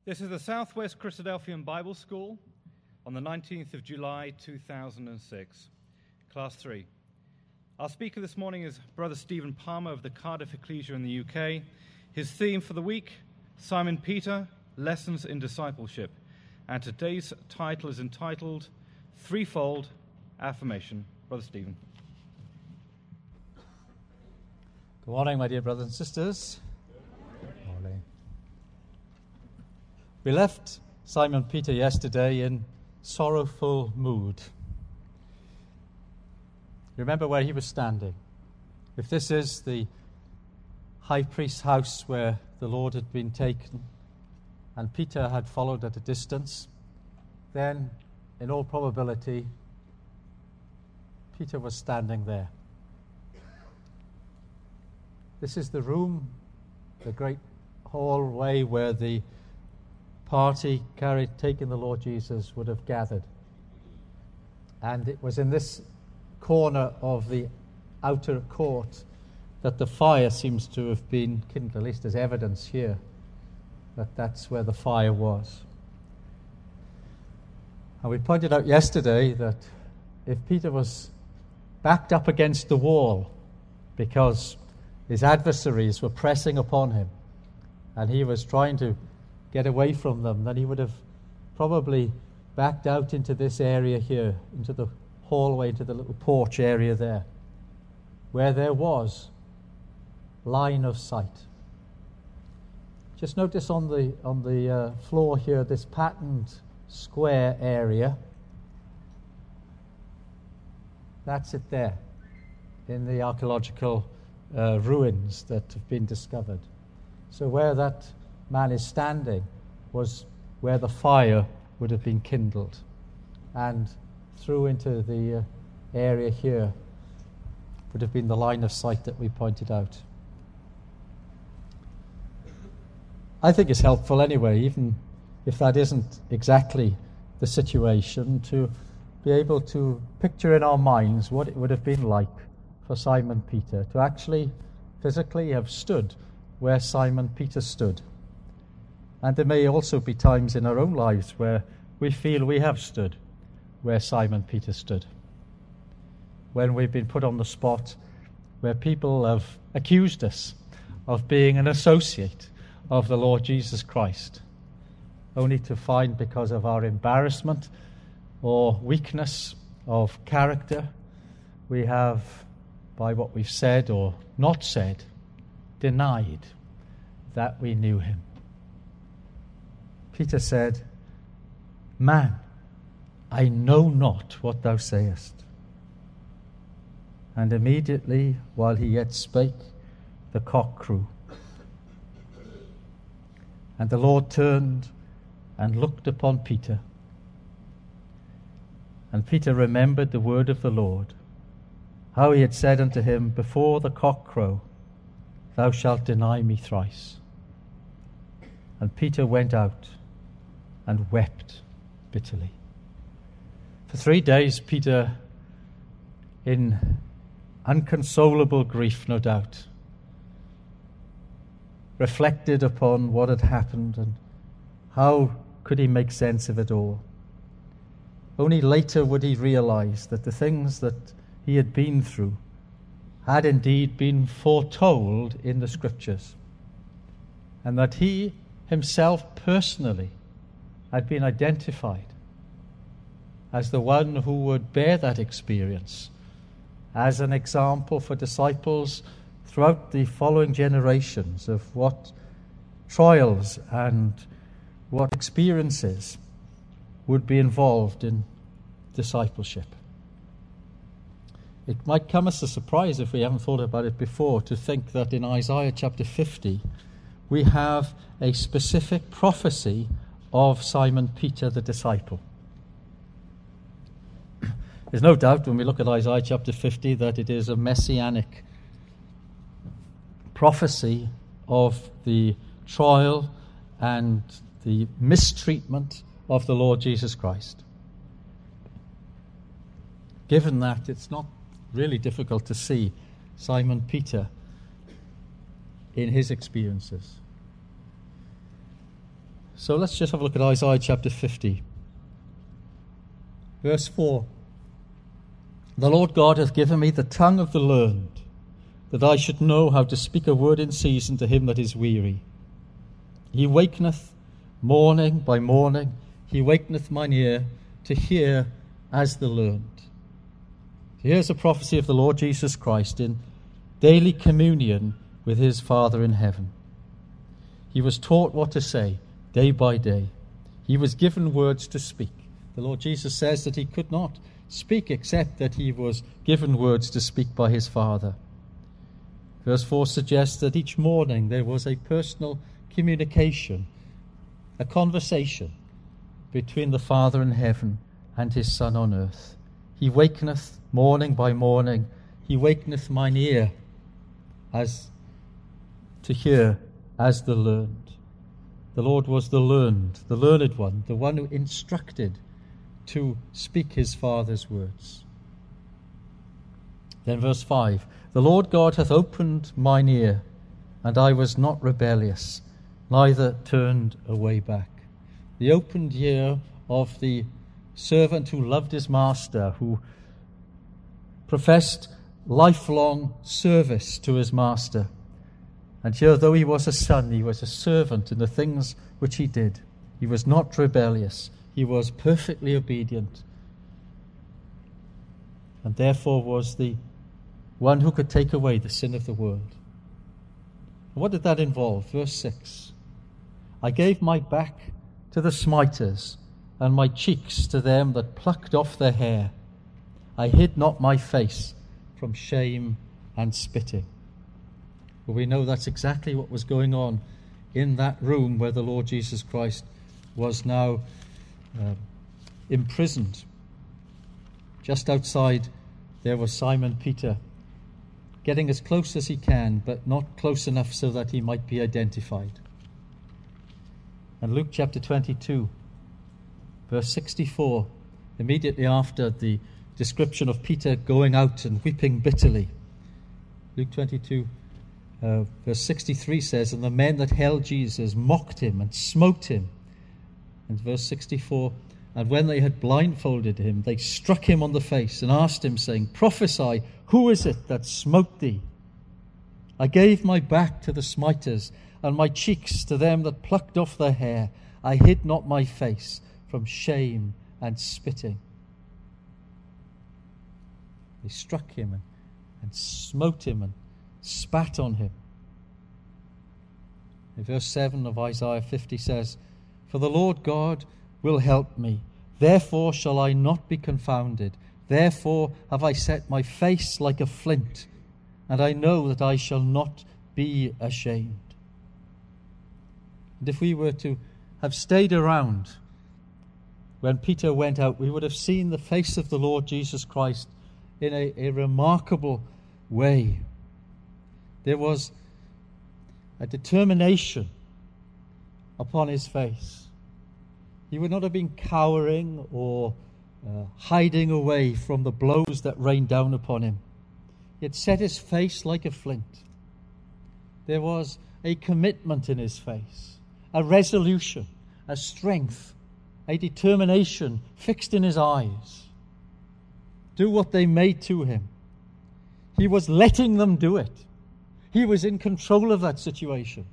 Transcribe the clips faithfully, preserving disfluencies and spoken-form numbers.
This is the Southwest Christadelphian Bible School on the nineteenth of July, two thousand six, Class three. Our speaker this morning is Brother Stephen Palmer of the Cardiff Ecclesia in the U K. His theme for the week, Simon Peter, Lessons in Discipleship. And today's title is entitled, Threefold Affirmation. Brother Stephen. Good morning, my dear brothers and sisters. Good morning. We left Simon Peter yesterday in sorrowful mood. You remember where he was standing. If this is the high priest's house where the Lord had been taken and Peter had followed at a distance, then in all probability Peter was standing there. This is the room, the great hallway where the party carried, taking the Lord Jesus would have gathered. And it was in this corner of the outer court that the fire seems to have been kindled. At least there's evidence here that that's where the fire was. And we pointed out yesterday that if Peter was backed up against the wall because his adversaries were pressing upon him and he was trying to get away from them, then he would have probably backed out into this area here, into the hallway, into the little porch area there, where there was line of sight. Just notice on the on the uh, floor here, this patterned square area. That's it there, in the archaeological uh, ruins that have been discovered. So where that man is standing was where the fire would have been kindled, and through into the uh, area here would have been the line of sight that we pointed out. I think it's helpful anyway, even if that isn't exactly the situation, to be able to picture in our minds what it would have been like for Simon Peter to actually physically have stood where Simon Peter stood. And there may also be times in our own lives where we feel we have stood where Simon Peter stood. When we've been put on the spot, where people have accused us of being an associate of the Lord Jesus Christ, only to find because of our embarrassment or weakness of character, we have, by what we've said or not said, denied that we knew him. Peter said, "Man, I know not what thou sayest." And immediately, while he yet spake, the cock crew. And the Lord turned and looked upon Peter. And Peter remembered the word of the Lord, how he had said unto him, Before the cock crow, thou shalt deny me thrice. And Peter went out and wept bitterly. For three days, Peter, in unconsolable grief, no doubt, reflected upon what had happened and how could he make sense of it all. Only later would he realize that the things that he had been through had indeed been foretold in the Scriptures, and that he himself personally had been identified as the one who would bear that experience as an example for disciples throughout the following generations of what trials and what experiences would be involved in discipleship. It might come as a surprise if we haven't thought about it before to think that in Isaiah chapter fifty we have a specific prophecy of Simon Peter the disciple. There's no doubt when we look at Isaiah chapter fifty that it is a messianic prophecy of the trial and the mistreatment of the Lord Jesus Christ. Given that, it's not really difficult to see Simon Peter in his experiences. So let's just have a look at Isaiah chapter fifty. Verse four. The Lord God hath given me the tongue of the learned, that I should know how to speak a word in season to him that is weary. He wakeneth morning by morning, he wakeneth mine ear to hear as the learned. Here's a prophecy of the Lord Jesus Christ in daily communion with his Father in heaven. He was taught what to say day by day. He was given words to speak. The Lord Jesus says that he could not speak except that he was given words to speak by his Father. Verse four suggests that each morning there was a personal communication, a conversation between the Father in heaven and his Son on earth. He wakeneth morning by morning, he wakeneth mine ear as to hear as the learned. The Lord was the learned, the learned one, the one who instructed to speak his Father's words. Then verse five, the Lord God hath opened mine ear, and I was not rebellious, neither turned away back. The opened ear of the servant who loved his master, who professed lifelong service to his master. And here, though he was a son, he was a servant in the things which he did. He was not rebellious. He was perfectly obedient. And therefore was the one who could take away the sin of the world. What did that involve? Verse six. I gave my back to the smiters, and my cheeks to them that plucked off their hair. I hid not my face from shame and spitting. Well, we know that's exactly what was going on in that room where the Lord Jesus Christ was now uh, imprisoned. Just outside there was Simon Peter, getting as close as he can, but not close enough so that he might be identified. And Luke chapter twenty-two, verse sixty-four, immediately after the description of Peter going out and weeping bitterly, Luke twenty-two, uh, verse sixty-three says, and the men that held Jesus mocked him and smote him. And verse sixty-four, and when they had blindfolded him, they struck him on the face and asked him, saying, prophesy, who is it that smote thee? I gave my back to the smiters, and my cheeks to them that plucked off their hair. I hid not my face from shame and spitting. They struck him and, and smote him and spat on him. In verse seven of Isaiah fifty says, for the Lord God will help me, therefore shall I not be confounded. Therefore have I set my face like a flint, and I know that I shall not be ashamed. And if we were to have stayed around when Peter went out, we would have seen the face of the Lord Jesus Christ in a, a remarkable way. There was a determination upon his face. He would not have been cowering or uh, hiding away from the blows that rained down upon him. He had set his face like a flint. There was a commitment in his face, a resolution, a strength, a determination fixed in his eyes. Do what they may to him. He was letting them do it. He was in control of that situation.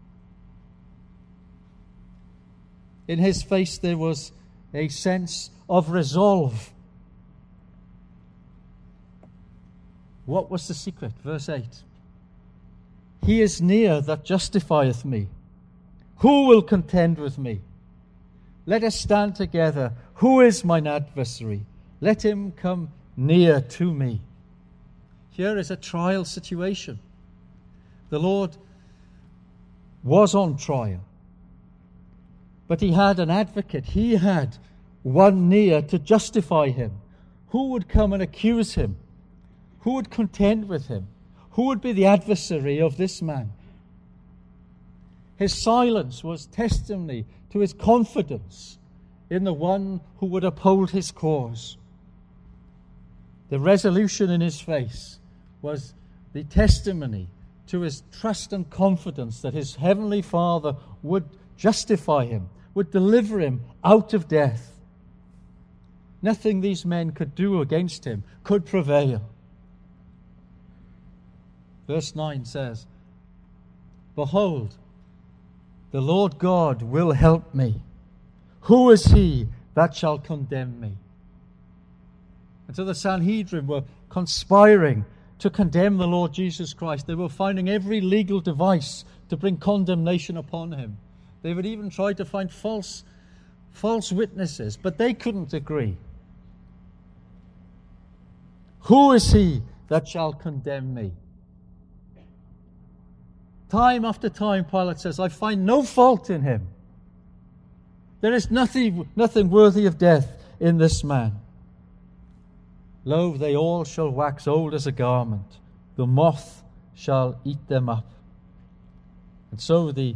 In his face there was a sense of resolve. What was the secret? Verse eight. He is near that justifieth me. Who will contend with me? Let us stand together. Who is mine adversary? Let him come near to me. Here is a trial situation. The Lord was on trial, but he had an advocate. He had one near to justify him. Who would come and accuse him? Who would contend with him? Who would be the adversary of this man? His silence was testimony to his confidence in the one who would uphold his cause. The resolution in his face was the testimony to his trust and confidence that his heavenly Father would justify him, would deliver him out of death. Nothing these men could do against him could prevail. Verse nine says, "Behold, the Lord God will help me. Who is he that shall condemn me?" And so the Sanhedrin were conspiring to condemn the Lord Jesus Christ. They were finding every legal device to bring condemnation upon him. They would even try to find false, false witnesses, but they couldn't agree. Who is he that shall condemn me? Time after time, Pilate says, I find no fault in him. There is nothing, nothing worthy of death in this man. Lo, they all shall wax old as a garment. The moth shall eat them up. And so the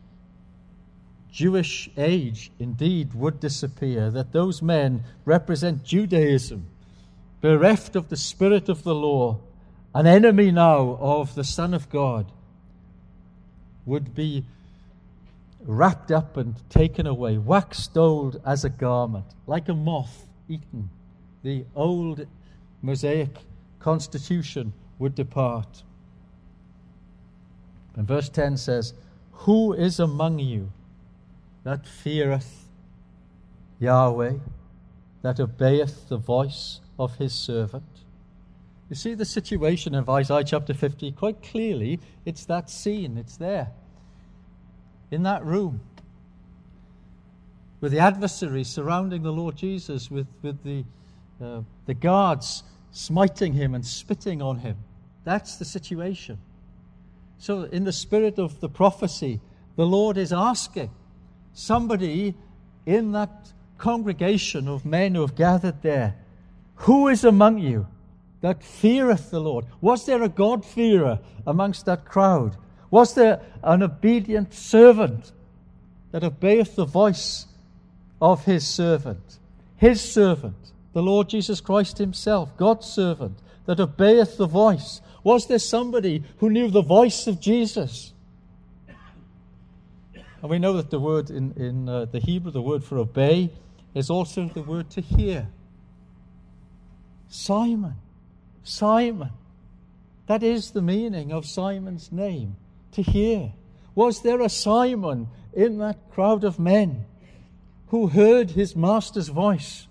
Jewish age indeed would disappear, that those men represent Judaism, bereft of the Spirit of the law, an enemy now of the Son of God, would be wrapped up and taken away, waxed old as a garment, like a moth eaten. The old Mosaic constitution would depart. And verse ten says, "Who is among you that feareth Yahweh, that obeyeth the voice of his servant?" You see the situation of Isaiah chapter fifty quite clearly. It's that scene. It's there. In that room. With the adversaries surrounding the Lord Jesus. With, with the, uh, the guards smiting him and spitting on him. That's the situation. So in the spirit of the prophecy, the Lord is asking somebody in that congregation of men who have gathered there, who is among you that feareth the Lord? Was there a God-fearer amongst that crowd? Was there an obedient servant that obeyeth the voice of his servant? His servant, the Lord Jesus Christ himself, God's servant, that obeyeth the voice. Was there somebody who knew the voice of Jesus? And we know that the word in, in uh, the Hebrew, the word for obey, is also the word to hear. Simon, Simon. That is the meaning of Simon's name, to hear. Was there a Simon in that crowd of men who heard his master's voice?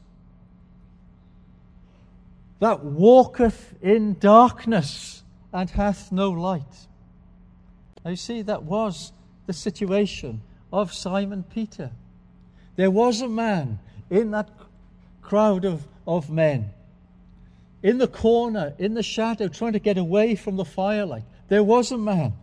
That walketh in darkness and hath no light. Now you see, that was the situation of Simon Peter. There was a man in that crowd of, of men, in the corner, in the shadow, trying to get away from the firelight. There was a man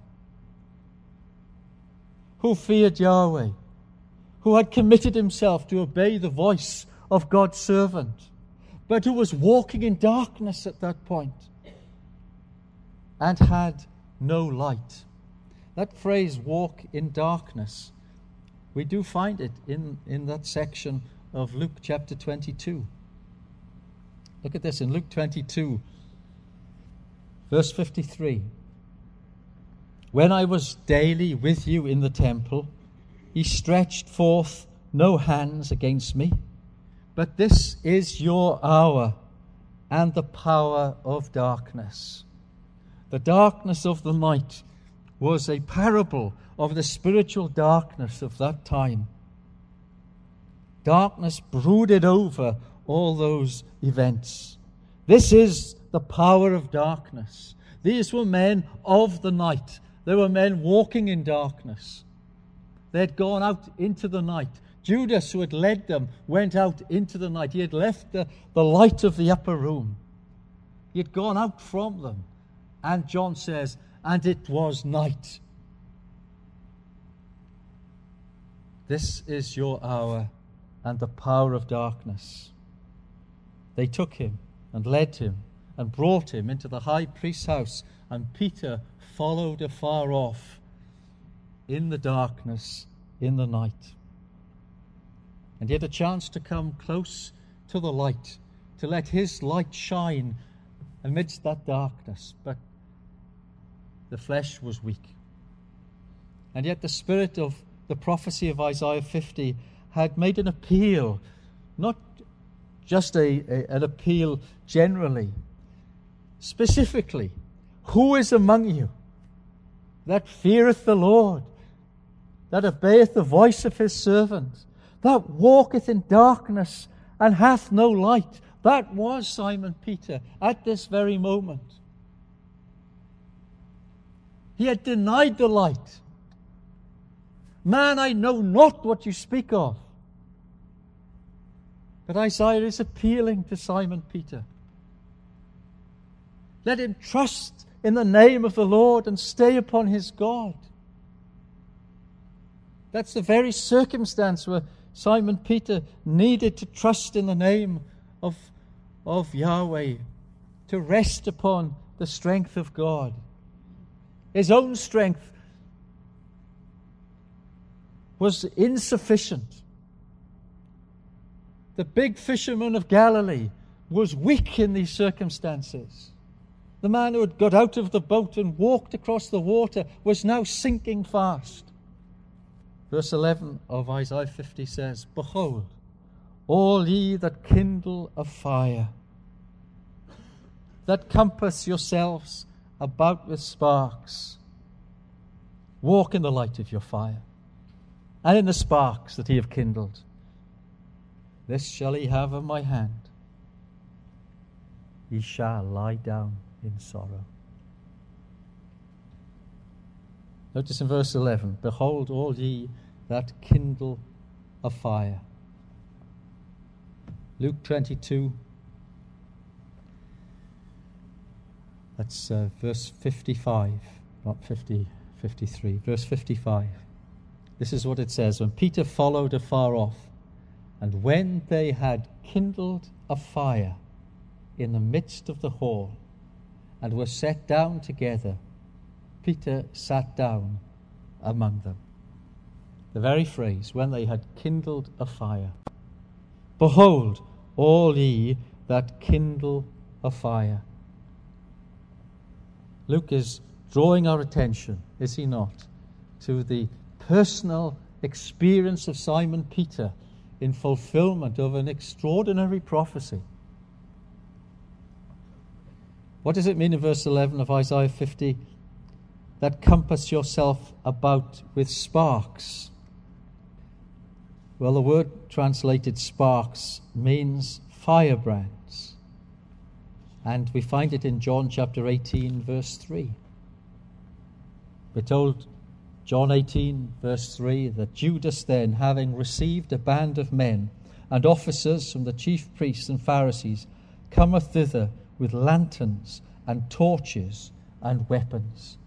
who feared Yahweh, who had committed himself to obey the voice of God's servant, but who was walking in darkness at that point and had no light. That phrase, walk in darkness, we do find it in, in that section of Luke chapter twenty-two. Look at this in Luke twenty-two, verse fifty-three. "When I was daily with you in the temple, he stretched forth no hands against me. But this is your hour and the power of darkness." The darkness of the night was a parable of the spiritual darkness of that time. Darkness brooded over all those events. This is the power of darkness. These were men of the night. They were men walking in darkness. They had gone out into the night. Judas, who had led them, went out into the night. He had left the, the light of the upper room. He had gone out from them. And John says, and it was night. This is your hour and the power of darkness. They took him and led him and brought him into the high priest's house, and Peter followed afar off in the darkness, in the night. And he had a chance to come close to the light, to let his light shine amidst that darkness. But the flesh was weak. And yet the Spirit of the prophecy of Isaiah fifty had made an appeal, not just a, a, an appeal generally. Specifically, who is among you that feareth the Lord, that obeyeth the voice of his servant, that walketh in darkness and hath no light? That was Simon Peter at this very moment. He had denied the light. Man, I know not what you speak of. But Isaiah is appealing to Simon Peter. Let him trust in the name of the Lord and stay upon his God. That's the very circumstance where Simon Peter needed to trust in the name of, of Yahweh, to rest upon the strength of God. His own strength was insufficient. The big fisherman of Galilee was weak in these circumstances. The man who had got out of the boat and walked across the water was now sinking fast. Verse eleven of Isaiah fifty says, Behold, all ye that kindle a fire, that compass yourselves about with sparks, walk in the light of your fire, and in the sparks that ye have kindled. This shall ye have of my hand. Ye shall lie down in sorrow. Notice in verse eleven, Behold, all ye that kindle a fire. Luke twenty-two, that's uh, verse fifty-five, not fifty, fifty-three, verse fifty-five. This is what it says, When Peter followed afar off, and when they had kindled a fire in the midst of the hall, and were set down together, Peter sat down among them. The very phrase, when they had kindled a fire. Behold, all ye that kindle a fire. Luke is drawing our attention, is he not, to the personal experience of Simon Peter in fulfillment of an extraordinary prophecy. What does it mean in verse eleven of Isaiah fifty? That compass yourself about with sparks. Well, the word translated sparks means firebrands. And we find it in John chapter eighteen, verse three. We're told, John eighteen, verse three, that Judas then, having received a band of men and officers from the chief priests and Pharisees, cometh thither with lanterns and torches and weapons.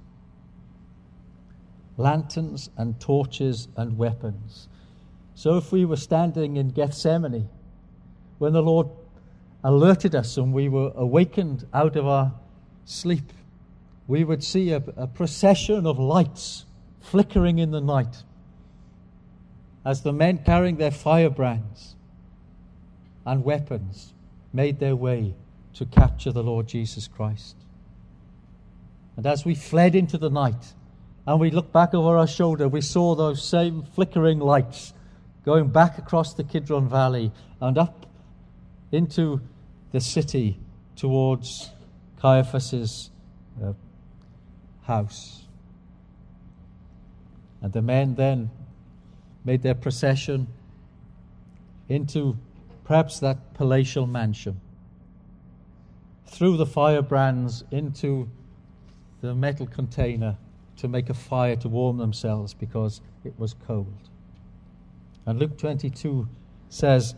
Lanterns and torches and weapons. So if we were standing in Gethsemane, when the Lord alerted us and we were awakened out of our sleep, we would see a, a procession of lights flickering in the night as the men carrying their firebrands and weapons made their way to capture the Lord Jesus Christ. And as we fled into the night and we looked back over our shoulder, we saw those same flickering lights going back across the Kidron Valley and up into the city towards Caiaphas's uh, house. And the men then made their procession into perhaps that palatial mansion, threw the firebrands into the metal container to make a fire to warm themselves because it was cold. And Luke twenty-two says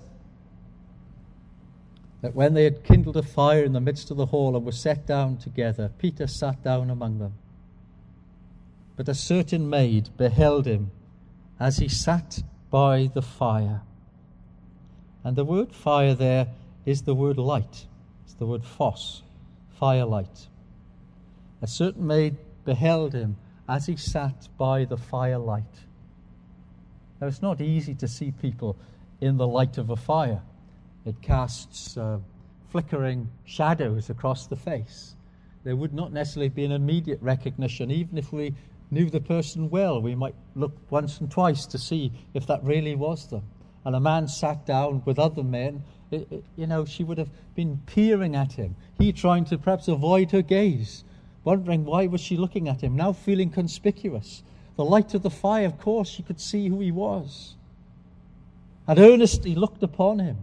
that when they had kindled a fire in the midst of the hall and were set down together, Peter sat down among them. But a certain maid beheld him as he sat by the fire. And the word fire there is the word light. It's the word phos, firelight. A certain maid beheld him as he sat by the firelight. Now, it's not easy to see people in the light of a fire. It casts uh, flickering shadows across the face. There would not necessarily be an immediate recognition, even if we knew the person well, we might look once and twice to see if that really was them. And a man sat down with other men, it, it, you know, she would have been peering at him. He trying to perhaps avoid her gaze, wondering why was she looking at him, now feeling conspicuous. The light of the fire, of course, she could see who he was. And earnestly looked upon him.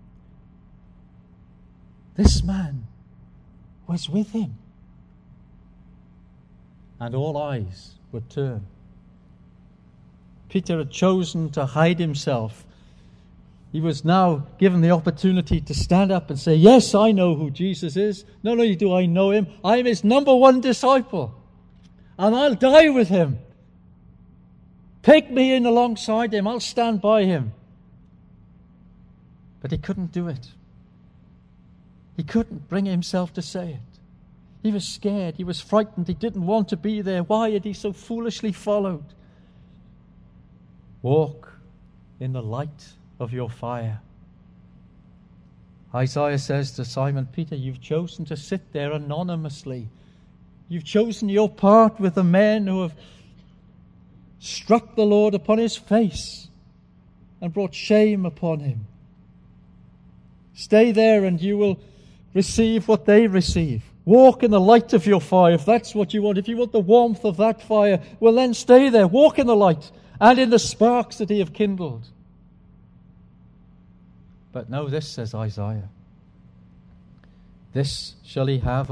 This man was with him. And all eyes would turn. Peter had chosen to hide himself. He was now given the opportunity to stand up and say, yes, I know who Jesus is. Not only do I know him, I am his number one disciple. And I'll die with him. Take me in alongside him. I'll stand by him. But he couldn't do it. He couldn't bring himself to say it. He was scared. He was frightened. He didn't want to be there. Why had he so foolishly followed? Walk in the light of your fire. Isaiah says to Simon Peter, you've chosen to sit there anonymously. You've chosen your part with the men who have struck the Lord upon his face and brought shame upon him. Stay there and you will receive what they receive. Walk in the light of your fire if that's what you want. If you want the warmth of that fire, well then stay there. Walk in the light and in the sparks that he have kindled. But no, this, says Isaiah, this shall he have